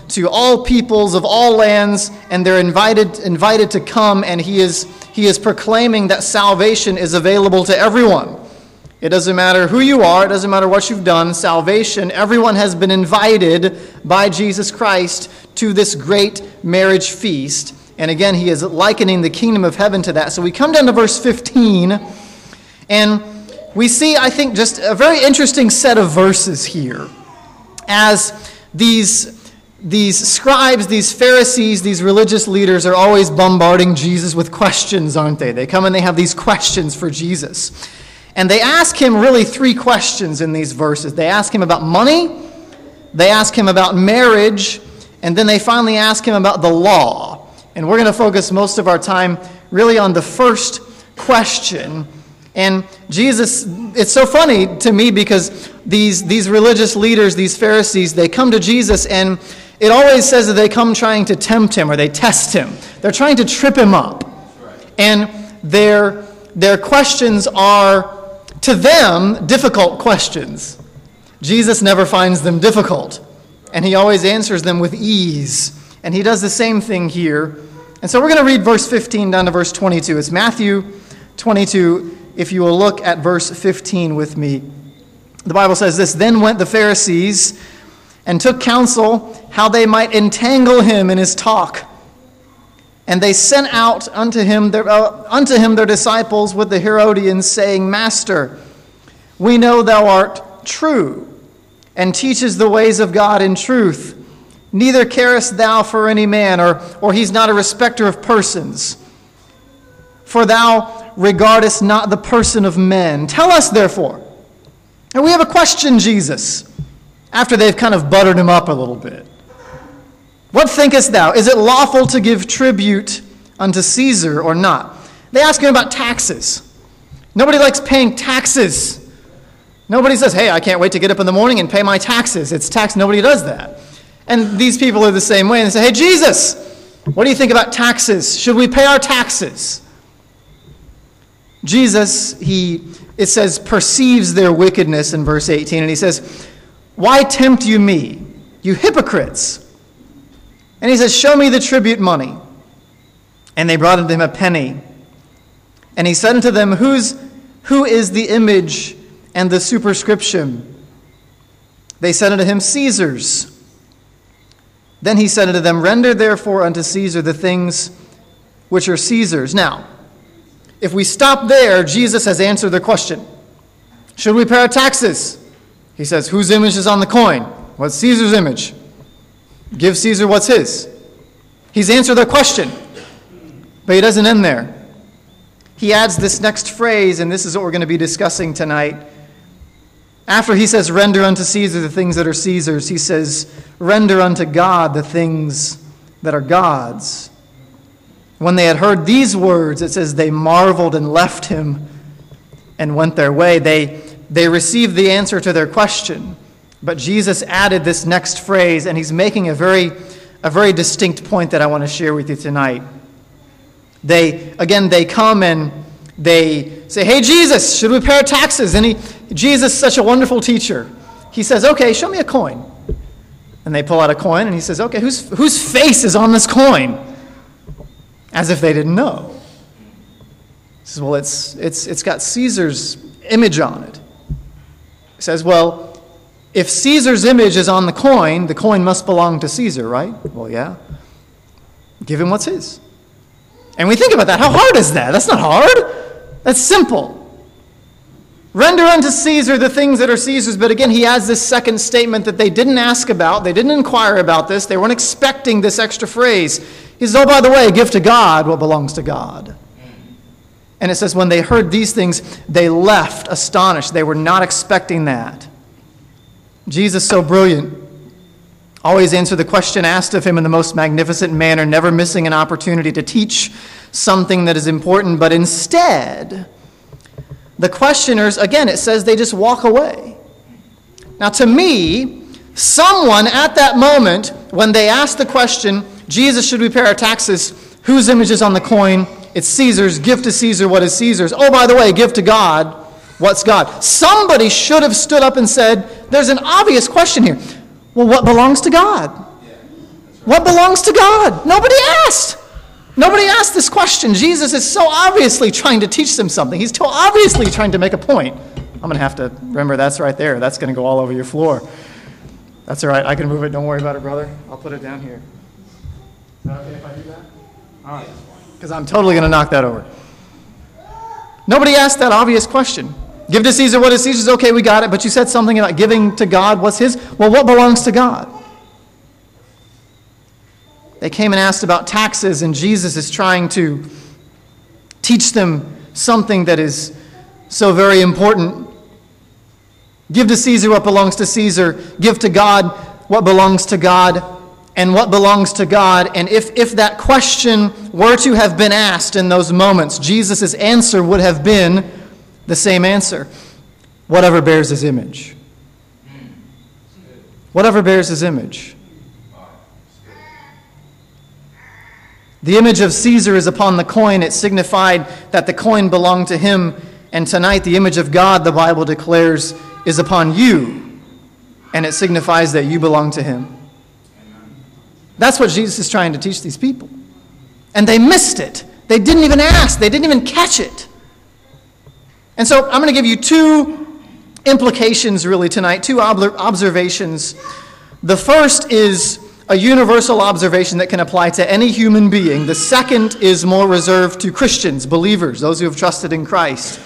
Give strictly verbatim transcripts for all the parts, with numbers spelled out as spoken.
to all peoples of all lands, and they're invited invited to come, and he is he is proclaiming that salvation is available to everyone. It doesn't matter who you are, it doesn't matter what you've done, salvation, everyone has been invited by Jesus Christ to this great marriage feast. And again, he is likening the kingdom of heaven to that. So we come down to verse fifteen, and we see, I think, just a very interesting set of verses here. As these, these scribes, these Pharisees, these religious leaders are always bombarding Jesus with questions, aren't they? They come and they have these questions for Jesus. And they ask him really three questions in these verses. They ask him about money, they ask him about marriage, and then they finally ask him about the law. And we're going to focus most of our time really on the first question. And Jesus, it's so funny to me because these, these religious leaders, these Pharisees, they come to Jesus, and it always says that they come trying to tempt him or they test him. They're trying to trip him up. And their, their questions are, to them, difficult questions. Jesus never finds them difficult, and he always answers them with ease. And he does the same thing here. And so we're going to read verse fifteen down to verse twenty-two. It's Matthew twenty-two, if you will look at verse fifteen with me. The Bible says this, "Then went the Pharisees and took counsel how they might entangle him in his talk. And they sent out unto him, their, uh, unto him their disciples with the Herodians, saying, Master, we know thou art true, and teaches the ways of God in truth. Neither carest thou for any man, or, or he's not a respecter of persons. For thou regardest not the person of men. Tell us, therefore." And we have a question, Jesus, after they've kind of buttered him up a little bit. "What thinkest thou? Is it lawful to give tribute unto Caesar or not?" They ask him about taxes. Nobody likes paying taxes. Nobody says, "Hey, I can't wait to get up in the morning and pay my taxes. It's tax." Nobody does that. And these people are the same way. And they say, "Hey, Jesus, what do you think about taxes? Should we pay our taxes?" Jesus, he, it says, perceives their wickedness in verse eighteen. And he says, "Why tempt you me, you hypocrites?" And he says, "Show me the tribute money." And they brought unto him a penny. And he said unto them, Whose, Who is the image and the superscription? They said unto him, Caesar's. Then he said unto them, Render therefore unto Caesar the things which are Caesar's. Now, if we stop there, Jesus has answered their question. Should we pay our taxes? He says, whose image is on the coin? What's Caesar's image? Give Caesar what's his. He's answered their question. But he doesn't end there. He adds this next phrase, and this is what we're going to be discussing tonight. After he says, render unto Caesar the things that are Caesar's, he says, render unto God the things that are God's. When they had heard these words, it says they marveled and left him and went their way. They, they received the answer to their question. But Jesus added this next phrase, and he's making a very, a very distinct point that I want to share with you tonight. They, again, they come and they say, hey, Jesus, should we pay our taxes? And he, Jesus is such a wonderful teacher. He says, okay, show me a coin. And they pull out a coin, and he says, okay, whose, whose face is on this coin? As if they didn't know. He says, well, it's, it's, it's got Caesar's image on it. He says, well, if Caesar's image is on the coin, the coin must belong to Caesar, right? Well, yeah. Give him what's his. And we think about that. How hard is that? That's not hard. That's simple. Render unto Caesar the things that are Caesar's. But again, he adds this second statement that they didn't ask about. They didn't inquire about this. They weren't expecting this extra phrase. He says, oh, by the way, give to God what belongs to God. And it says, when they heard these things, they left astonished. They were not expecting that. Jesus, so brilliant, always answered the question asked of him in the most magnificent manner, never missing an opportunity to teach something that is important. But instead, the questioners, again, it says they just walk away. Now, to me, someone at that moment, when they asked the question, Jesus, should we pay our taxes? Whose image is on the coin? It's Caesar's. Give to Caesar what is Caesar's. Oh, by the way, give to God what's God. Somebody should have stood up and said, there's an obvious question here. Well, what belongs to God? What belongs to God? Nobody asked. Nobody asked this question. Jesus is so obviously trying to teach them something. He's so obviously trying to make a point. I'm going to have to remember that's right there. That's going to go all over your floor. That's all right. I can move it. Don't worry about it, brother. I'll put it down here. Is that okay if I do that? All right. Because I'm totally going to knock that over. Nobody asked that obvious question. Give to Caesar what is Caesar's. Okay, we got it. But you said something about giving to God what's his. Well, what belongs to God? They came and asked about taxes, and Jesus is trying to teach them something that is so very important. Give to Caesar what belongs to Caesar. Give to God what belongs to God. And what belongs to God. And if, if that question were to have been asked in those moments, Jesus' answer would have been the same answer. Whatever bears his image. Whatever bears his image. The image of Caesar is upon the coin. It signified that the coin belonged to him. And tonight, the image of God, the Bible declares, is upon you. And it signifies that you belong to him. That's what Jesus is trying to teach these people. And they missed it. They didn't even ask. They didn't even catch it. And so I'm going to give you two implications really tonight, two ob- observations. The first is a universal observation that can apply to any human being. The second is more reserved to Christians, believers, those who have trusted in Christ.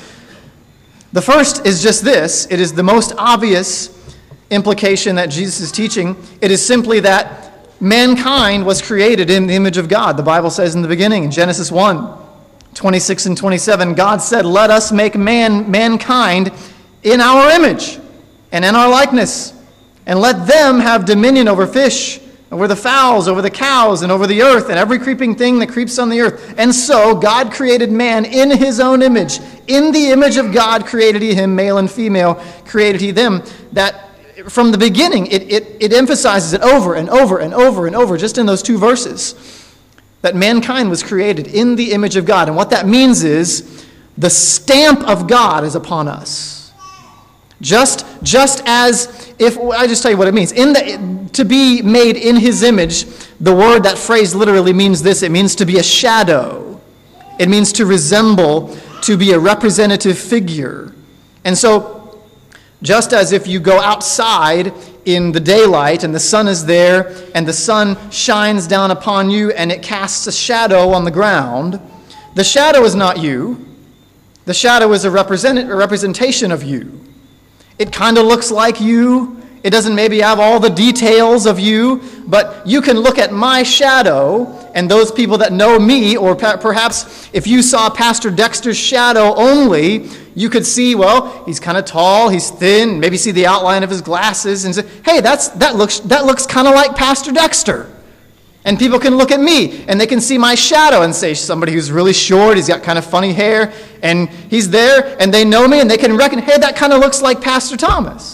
The first is just this. It is the most obvious implication that Jesus is teaching. It is simply that mankind was created in the image of God. The Bible says in the beginning, in Genesis one, twenty-six and twenty-seven, God said, let us make man, mankind in our image and in our likeness, and let them have dominion over fish, over the fowls, over the cows, and over the earth, and every creeping thing that creeps on the earth. And so God created man in his own image. In the image of God created he him, male and female created he them. That from the beginning, it, it, it emphasizes it over and over and over and over, just in those two verses, that mankind was created in the image of God. And what that means is the stamp of God is upon us. Just, just as if, I just tell you what it means. In the, to be made in his image, the word, that phrase literally means this. It means to be a shadow. It means to resemble, to be a representative figure. And so, just as if you go outside in the daylight and the sun is there and the sun shines down upon you and it casts a shadow on the ground, the shadow is not you. The shadow is a, represent, a representation of you. It kind of looks like you. It doesn't maybe have all the details of you, but you can look at my shadow, and those people that know me, or perhaps if you saw Pastor Dexter's shadow only, you could see, well, he's kind of tall, he's thin, maybe see the outline of his glasses, and say, hey, that's, that looks, that looks kind of like Pastor Dexter. And people can look at me, and they can see my shadow and say, somebody who's really short, he's got kind of funny hair, and he's there, and they know me, and they can reckon, hey, that kind of looks like Pastor Thomas.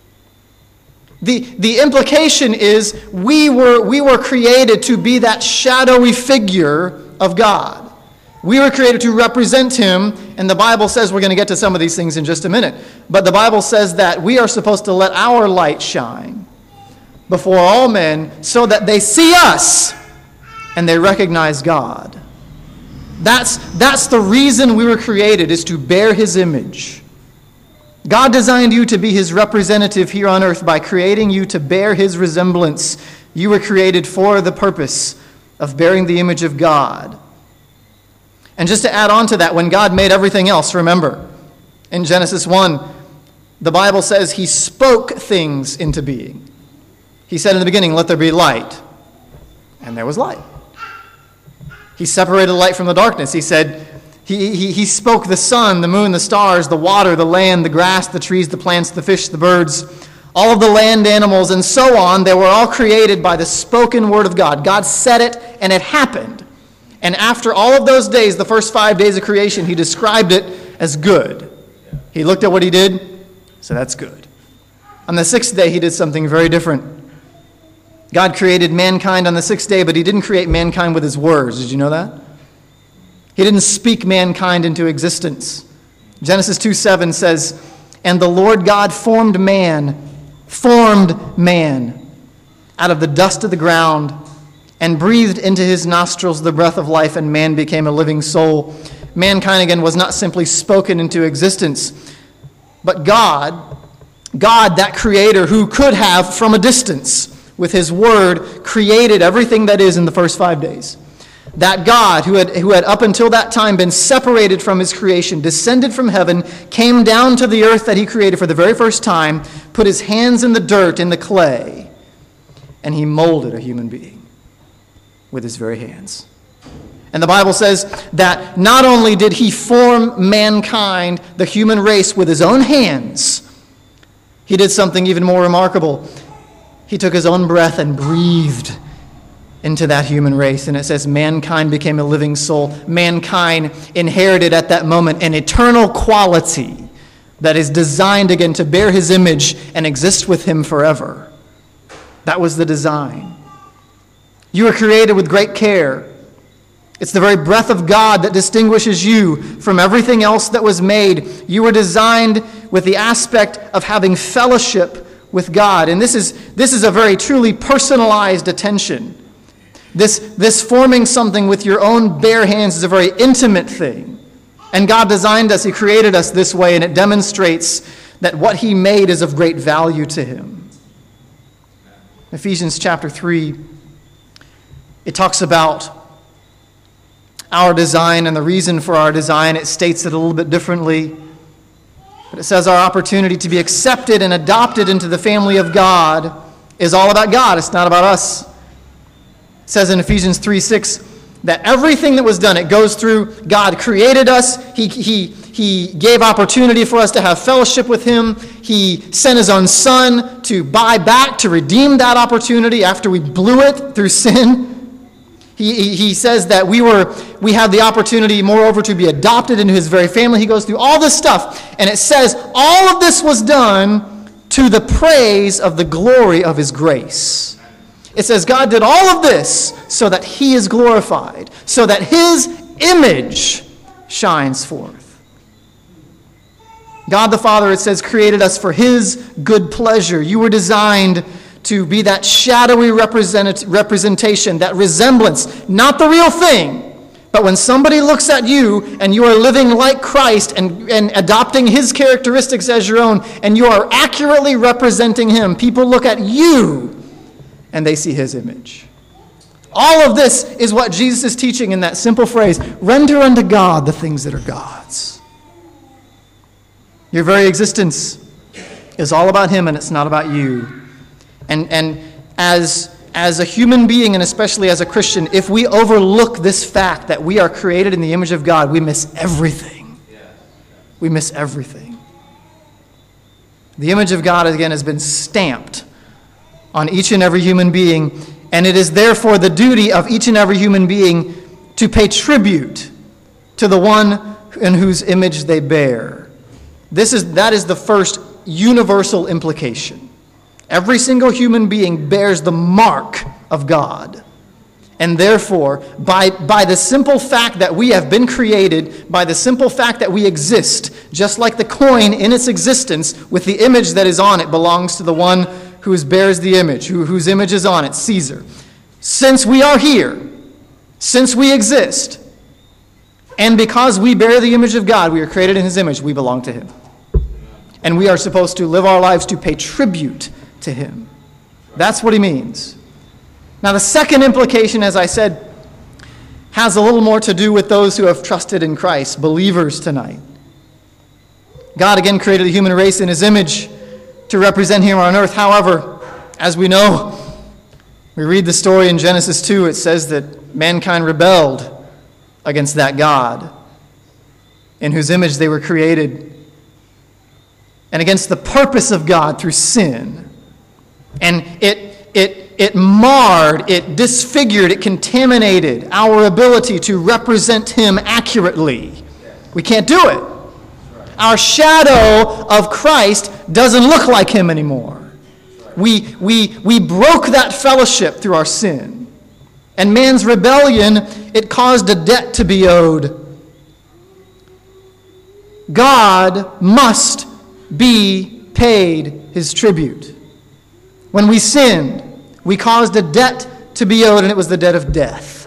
The, the implication is we were, we were created to be that shadowy figure of God. We were created to represent him, and the Bible says, we're going to get to some of these things in just a minute, but the Bible says that we are supposed to let our light shine before all men so that they see us and they recognize God. That's, that's the reason we were created, is to bear his image. God designed you to be his representative here on earth by creating you to bear his resemblance. You were created for the purpose of bearing the image of God. And just to add on to that, when God made everything else, remember, in Genesis one, the Bible says he spoke things into being. He said in the beginning, let there be light. And there was light. He separated the light from the darkness. He said, He, he, he spoke the sun, the moon, the stars, the water, the land, the grass, the trees, the plants, the fish, the birds, all of the land animals, and so on. They were all created by the spoken word of God. God said it, and it happened. And after all of those days, the first five days of creation, he described it as good. He looked at what he did, so that's good. On the sixth day, he did something very different. God created mankind on the sixth day, but he didn't create mankind with his words. Did you know that? He didn't speak mankind into existence. Genesis two seven says, and the Lord God formed man, formed man out of the dust of the ground and breathed into his nostrils the breath of life, and man became a living soul. Mankind, again, was not simply spoken into existence, but God, God, that creator who could have, from a distance, with his word, created everything that is in the first five days. That God, who had, who had up until that time been separated from his creation, descended from heaven, came down to the earth that he created for the very first time, put his hands in the dirt, in the clay, and he molded a human being with his very hands. And the Bible says that not only did he form mankind, the human race, with his own hands, he did something even more remarkable. He took his own breath and breathed into that human race. And it says mankind became a living soul. Mankind inherited at that moment an eternal quality that is designed again to bear his image and exist with him forever. That was the design. You were created with great care. It's the very breath of God that distinguishes you from everything else that was made. You were designed with the aspect of having fellowship with God. And this is, this is a very truly personalized attention. This, this forming something with your own bare hands is a very intimate thing. And God designed us, he created us this way, and it demonstrates that what he made is of great value to him. Ephesians chapter three, it talks about our design and the reason for our design. It states it a little bit differently. But it says our opportunity to be accepted and adopted into the family of God is all about God. It's not about us. It says in Ephesians three six that everything that was done, it goes through God created us. He, he, he gave opportunity for us to have fellowship with him. He sent his own son to buy back, to redeem that opportunity after we blew it through sin. He, he, he says that we were we had the opportunity, moreover, to be adopted into his very family. He goes through all this stuff, and it says all of this was done to the praise of the glory of his grace. It says God did all of this so that he is glorified, so that his image shines forth. God the Father, it says, created us for his good pleasure. You were designed to be that shadowy represent- representation, that resemblance, not the real thing. But when somebody looks at you and you are living like Christ and, and adopting his characteristics as your own, and you are accurately representing him, people look at you and they see his image. All of this is what Jesus is teaching in that simple phrase, render unto God the things that are God's. Your very existence is all about him, and it's not about you. And, and as, as a human being, and especially as a Christian, if we overlook this fact that we are created in the image of God, we miss everything. We miss everything. The image of God, again, has been stamped on each and every human being, and it is therefore the duty of each and every human being to pay tribute to the one in whose image they bear. This is, that is the first universal implication. Every single human being bears the mark of God. And therefore, by, by the simple fact that we have been created, by the simple fact that we exist, just like the coin in its existence with the image that is on it belongs to the one who bears the image, who, whose image is on it, Caesar. Since we are here, since we exist, and because we bear the image of God, we are created in his image, we belong to him. And we are supposed to live our lives to pay tribute to him. That's what he means. Now, the second implication, as I said, has a little more to do with those who have trusted in Christ, believers tonight. God again created the human race in his image to represent him on earth. However, as we know, we read the story in Genesis two, it says that mankind rebelled against that God in whose image they were created, and against the purpose of God through sin. And it, it, it marred, it disfigured, it contaminated our ability to represent him accurately. We can't do it. Our shadow of Christ doesn't look like him anymore. We, we, we broke that fellowship through our sin. And man's rebellion, it caused a debt to be owed. God must be paid his tribute. When we sinned, we caused a debt to be owed, and it was the debt of death.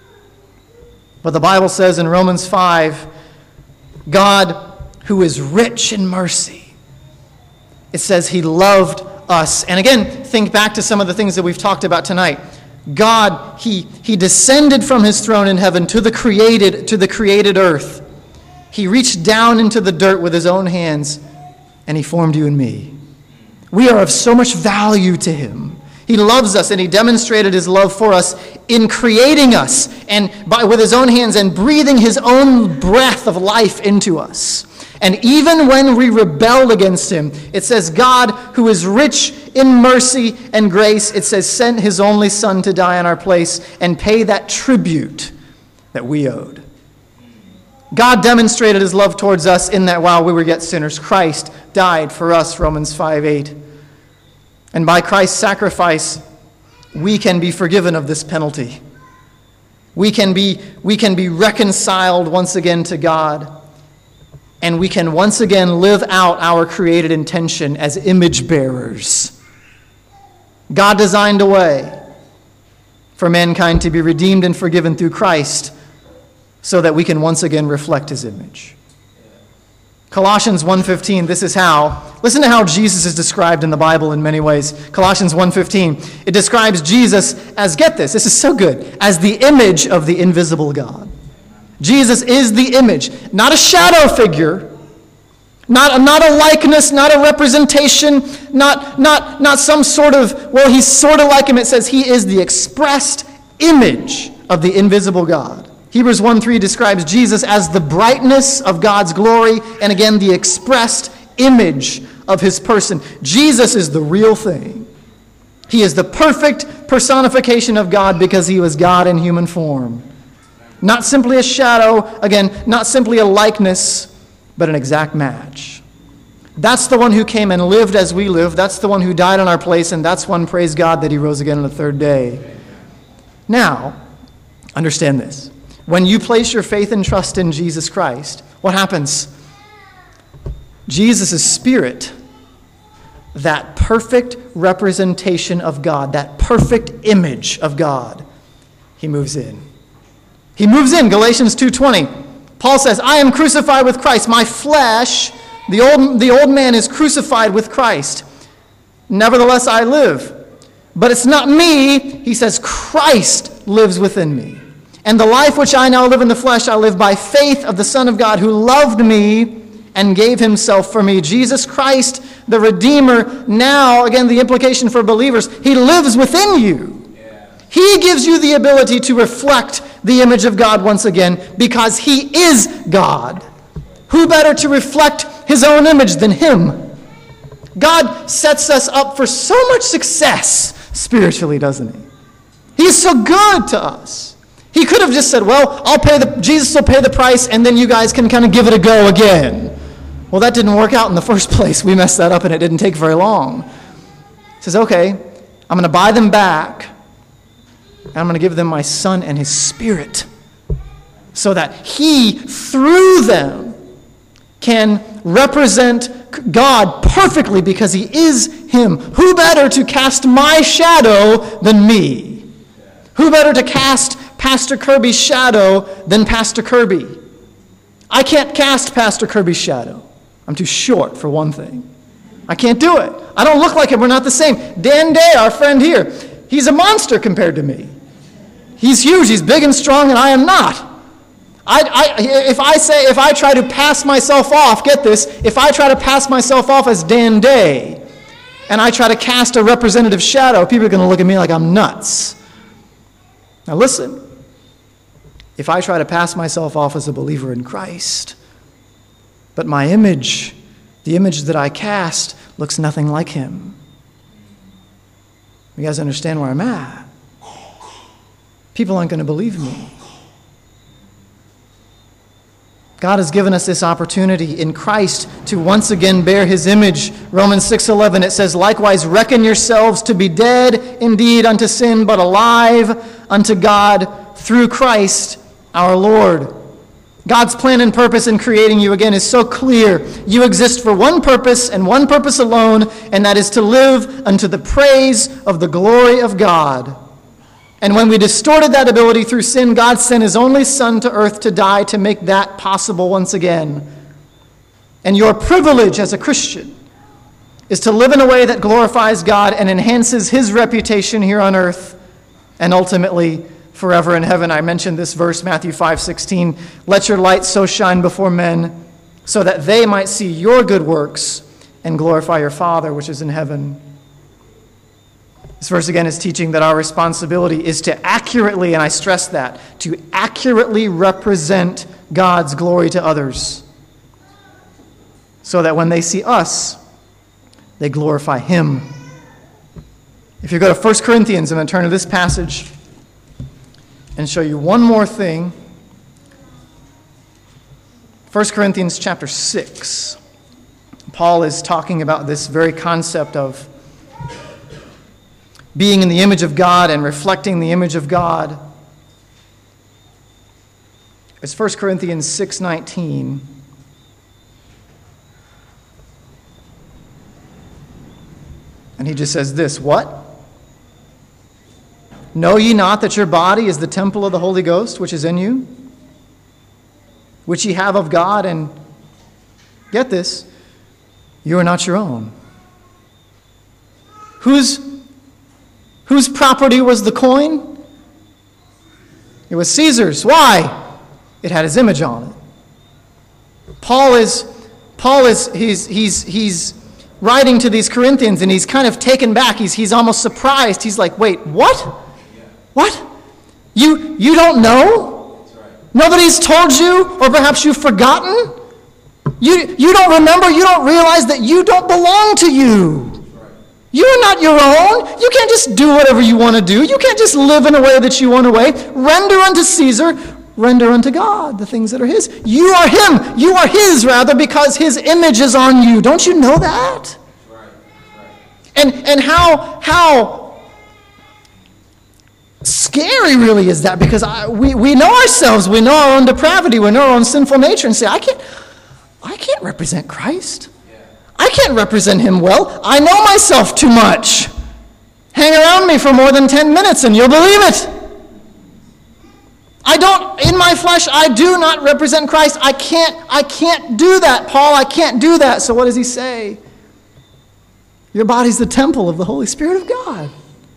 But the Bible says in Romans five, God, who is rich in mercy, it says he loved us. And again, think back to some of the things that we've talked about tonight. God, he, he descended from his throne in heaven to the created, to the created earth. He reached down into the dirt with his own hands, and he formed you and me. We are of so much value to him. He loves us, and he demonstrated his love for us in creating us and by, with his own hands and breathing his own breath of life into us. And even when we rebelled against him, it says God, who is rich in mercy and grace, it says sent his only son to die in our place and pay that tribute that we owed. God demonstrated his love towards us in that while we were yet sinners, Christ died for us, Romans five eight. And by Christ's sacrifice, we can be forgiven of this penalty. We can be, we can be reconciled once again to God. And we can once again live out our created intention as image bearers. God designed a way for mankind to be redeemed and forgiven through Christ so that we can once again reflect his image. Colossians one fifteen, this is how. Listen to how Jesus is described in the Bible in many ways. Colossians one fifteen, it describes Jesus as, get this, this is so good, as the image of the invisible God. Jesus is the image, not a shadow figure, not, not a likeness, not a representation, not, not, not some sort of, well, he's sort of like him. It says he is the expressed image of the invisible God. Hebrews one three describes Jesus as the brightness of God's glory, and again, the expressed image of his person. Jesus is the real thing. He is the perfect personification of God because he was God in human form. Not simply a shadow, again, not simply a likeness, but an exact match. That's the one who came and lived as we live. That's the one who died in our place, and that's one, praise God, that he rose again on the third day. Now, understand this. When you place your faith and trust in Jesus Christ, what happens? Jesus' Spirit, that perfect representation of God, that perfect image of God, he moves in. He moves in, Galatians two twenty. Paul says, I am crucified with Christ. My flesh, the old, the old man is crucified with Christ. Nevertheless, I live. But it's not me. He says, Christ lives within me. And the life which I now live in the flesh, I live by faith of the Son of God who loved me and gave himself for me. Jesus Christ, the Redeemer, now, again, the implication for believers, he lives within you. He gives you the ability to reflect the image of God once again because he is God. Who better to reflect his own image than him? God sets us up for so much success spiritually, doesn't he? He's so good to us. He could have just said, well, I'll pay the, Jesus will pay the price and then you guys can kind of give it a go again. Well, that didn't work out in the first place. We messed that up and it didn't take very long. He says, okay, I'm going to buy them back. And I'm going to give them my Son and his Spirit so that he, through them, can represent God perfectly because he is him. Who better to cast my shadow than me? Who better to cast Pastor Kirby's shadow than Pastor Kirby? I can't cast Pastor Kirby's shadow. I'm too short, for one thing. I can't do it. I don't look like him. We're not the same. Dan Day, our friend here, he's a monster compared to me. He's huge. He's big and strong, and I am not. I, I, if I say, if I try to pass myself off, get this, if I try to pass myself off as Dan Day, and I try to cast a representative shadow, people are going to look at me like I'm nuts. Now listen, if I try to pass myself off as a believer in Christ, but my image, the image that I cast, looks nothing like him, you guys understand where I'm at? People aren't going to believe me. God has given us this opportunity in Christ to once again bear his image. Romans six eleven, it says, likewise reckon yourselves to be dead indeed unto sin, but alive unto God through Christ our Lord. God's plan and purpose in creating you, again, is so clear. You exist for one purpose and one purpose alone, and that is to live unto the praise of the glory of God. And when we distorted that ability through sin, God sent his only Son to earth to die to make that possible once again. And your privilege as a Christian is to live in a way that glorifies God and enhances his reputation here on earth and ultimately forever in heaven. I mentioned this verse, Matthew five sixteen. Let your light so shine before men so that they might see your good works and glorify your Father which is in heaven. This verse again is teaching that our responsibility is to accurately, and I stress that, to accurately represent God's glory to others so that when they see us, they glorify him. If you go to First Corinthians, I'm going to turn to this passage and show you one more thing. First Corinthians chapter six. Paul is talking about this very concept of being in the image of God and reflecting the image of God. It's First Corinthians six nineteen. And he just says this, what? Know ye not that your body is the temple of the Holy Ghost, which is in you, which ye have of God, and get this, you are not your own. Whose, whose property was the coin? It was Caesar's. Why? It had his image on it. Paul is, Paul is, he's, he's, he's writing to these Corinthians, and he's kind of taken back. He's, he's almost surprised. He's like, wait, what? What? You, you don't know? Nobody's told you, or perhaps you've forgotten? You, you don't remember, you don't realize that you don't belong to you. You are not your own. You can't just do whatever you want to do. You can't just live in a way that you want to way. Render unto Caesar, render unto God the things that are his. You are him. You are his, rather, because his image is on you. Don't you know that? And, and how, how scary really is that? Because I, we, we know ourselves. We know our own depravity. We know our own sinful nature. And say, I can't, I can't represent Christ. I can't represent him well. I know myself too much. Hang around me for more than ten minutes and you'll believe it. I don't, in my flesh, I do not represent Christ. I can't, I can't do that, Paul. I can't do that. So what does he say? Your body's the temple of the Holy Spirit of God.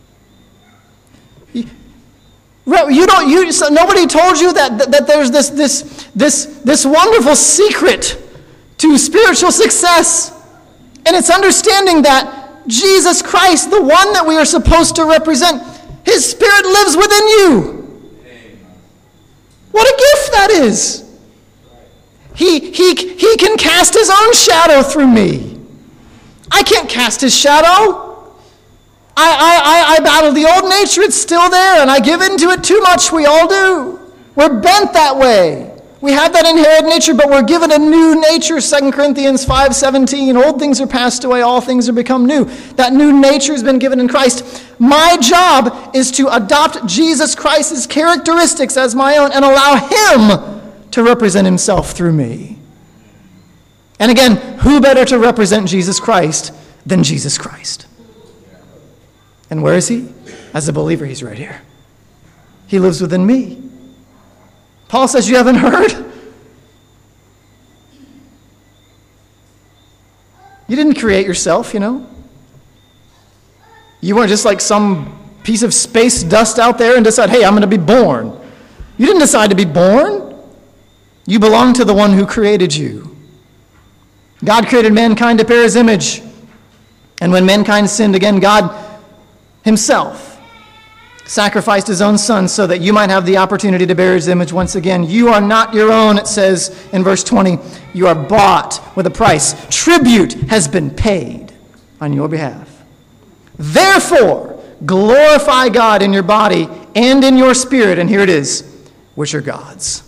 You, you don't, you, so nobody told you that, that, that there's this, this, this, this wonderful secret to spiritual success. And it's understanding that Jesus Christ, the one that we are supposed to represent, his Spirit lives within you. What a gift that is. He, he, he can cast his own shadow through me. I can't cast his shadow. I, I, I, I battle the old nature. It's still there, and I give into it too much. We all do. We're bent that way. We have that inherited nature, but we're given a new nature. Second Corinthians five seventeen, old things are passed away, all things are become new. That new nature has been given in Christ. My job is to adopt Jesus Christ's characteristics as my own and allow him to represent himself through me. And again, who better to represent Jesus Christ than Jesus Christ? And where is he? As a believer, he's right here. He lives within me. Paul says, you haven't heard? You didn't create yourself, you know. You weren't just like some piece of space dust out there and decide, hey, I'm going to be born. You didn't decide to be born. You belong to the one who created you. God created mankind to bear his image. And when mankind sinned again, God himself sacrificed his own son so that you might have the opportunity to bear his image once again. You are not your own, it says in verse twenty. You are bought with a price. Tribute has been paid on your behalf. Therefore, glorify God in your body and in your spirit, and here it is, which are God's.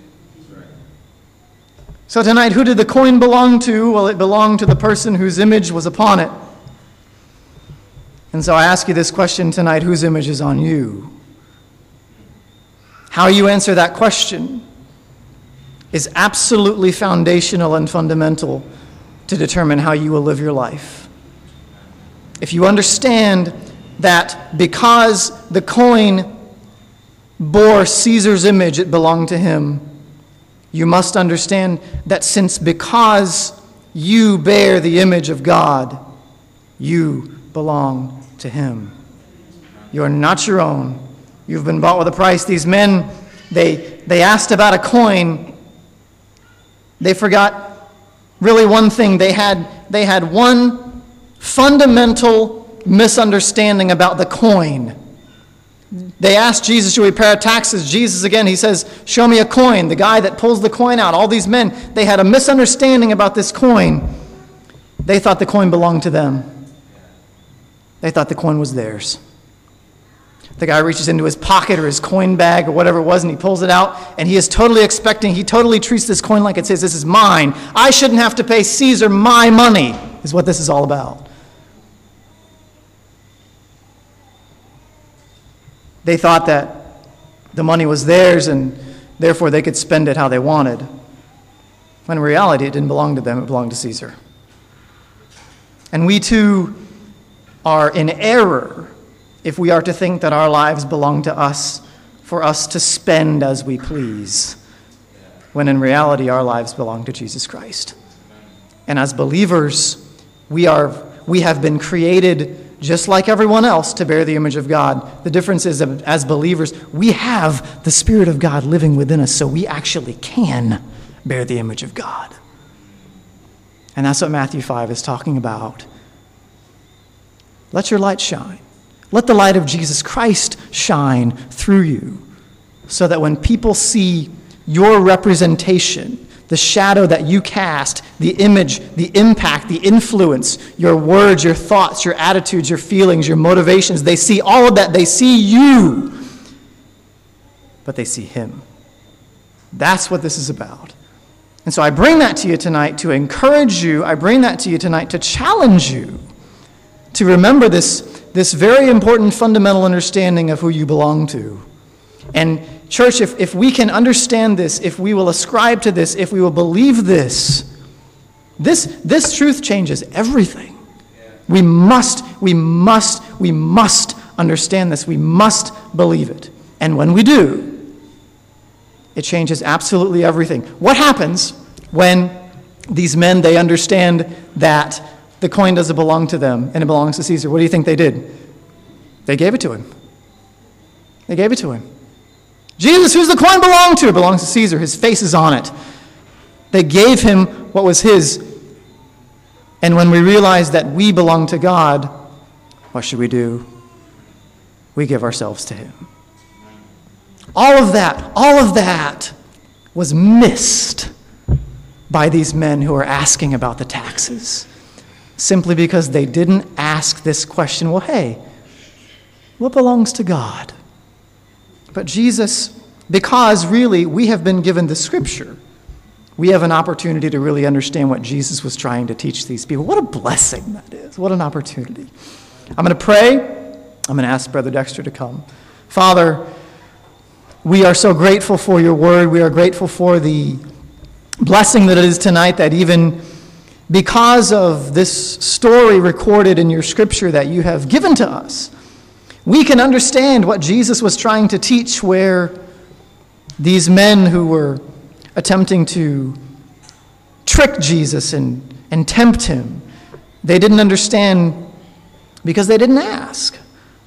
So tonight, who did the coin belong to? Well, it belonged to the person whose image was upon it. And so I ask you this question tonight, whose image is on you? How you answer that question is absolutely foundational and fundamental to determine how you will live your life. If you understand that because the coin bore Caesar's image, it belonged to him. You must understand that since because you bear the image of God, you belong to him. You are not your own. You've been bought with a price. These men, they, they asked about a coin. They forgot really one thing. They had, they had one fundamental misunderstanding about the coin. They asked Jesus, should we pay our taxes? Jesus, again, he says, show me a coin. The guy that pulls the coin out, all these men, they had a misunderstanding about this coin. They thought the coin belonged to them. They thought the coin was theirs. The guy reaches into his pocket or his coin bag or whatever it was, and he pulls it out, and he is totally expecting, he totally treats this coin like it's his. This is mine. I shouldn't have to pay Caesar my money, is what this is all about. They thought that the money was theirs and therefore they could spend it how they wanted. When in reality, it didn't belong to them, it belonged to Caesar. And we too are in error if we are to think that our lives belong to us for us to spend as we please, when in reality our lives belong to Jesus Christ. And as believers, we are we have been created just like everyone else to bear the image of God. The difference is that as believers, we have the Spirit of God living within us, so we actually can bear the image of God. And that's what Matthew five is talking about. Let your light shine. Let the light of Jesus Christ shine through you, so that when people see your representation, the shadow that you cast, the image, the impact, the influence, your words, your thoughts, your attitudes, your feelings, your motivations, they see all of that. They see you, but they see him. That's what this is about. And so I bring that to you tonight to encourage you. I bring that to you tonight to challenge you to remember this, this very important fundamental understanding of who you belong to. And church, if, if we can understand this, if we will ascribe to this, if we will believe this, this, this truth changes everything. We must, we must, we must understand this. We must believe it. And when we do, it changes absolutely everything. What happens when these men, they understand that the coin doesn't belong to them and it belongs to Caesar? What do you think they did? They gave it to him. They gave it to him. Jesus, who's the coin belong to? It belongs to Caesar. His face is on it. They gave him what was his. And when we realize that we belong to God, what should we do? We give ourselves to him. All of that, all of that was missed by these men who are asking about the taxes, simply because they didn't ask this question, well, hey, what belongs to God? But Jesus, because really we have been given the Scripture, we have an opportunity to really understand what Jesus was trying to teach these people. What a blessing that is. What an opportunity. I'm going to pray. I'm going to ask Brother Dexter to come. Father, we are so grateful for your word. We are grateful for the blessing that it is tonight, that even because of this story recorded in your Scripture that you have given to us, we can understand what Jesus was trying to teach, where these men who were attempting to trick Jesus and, and tempt him, they didn't understand because they didn't ask.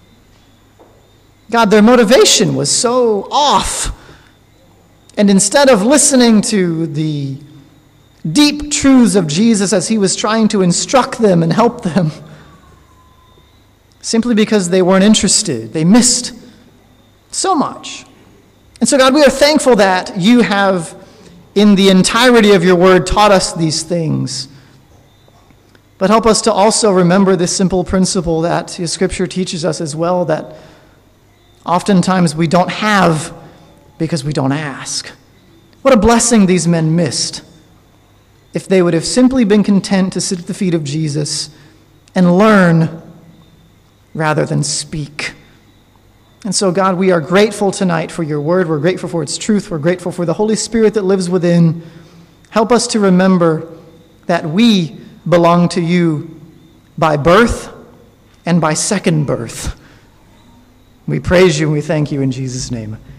God, their motivation was so off. And instead of listening to the deep truths of Jesus as he was trying to instruct them and help them, simply because they weren't interested, they missed so much. And so, God, we are thankful that you have, in the entirety of your word, taught us these things. But help us to also remember this simple principle that your Scripture teaches us as well, that oftentimes we don't have because we don't ask. What a blessing these men missed if they would have simply been content to sit at the feet of Jesus and learn rather than speak. And so, God, we are grateful tonight for your word. We're grateful for its truth. We're grateful for the Holy Spirit that lives within. Help us to remember that we belong to you by birth and by second birth. We praise you and we thank you in Jesus' name.